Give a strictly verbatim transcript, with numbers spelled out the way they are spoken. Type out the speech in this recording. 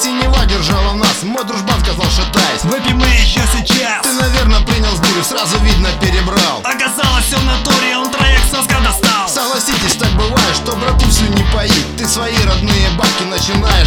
синева держала нас, мой дружбан сказал: шатайся, выпьем мы еще сейчас. Ты, наверное, принял сбирю, сразу видно перебрал. Оказалось, все в натуре, он троих соска достал. Согласитесь, так бывает, что брату всю не поить. Ты свои родные бабки начинаешь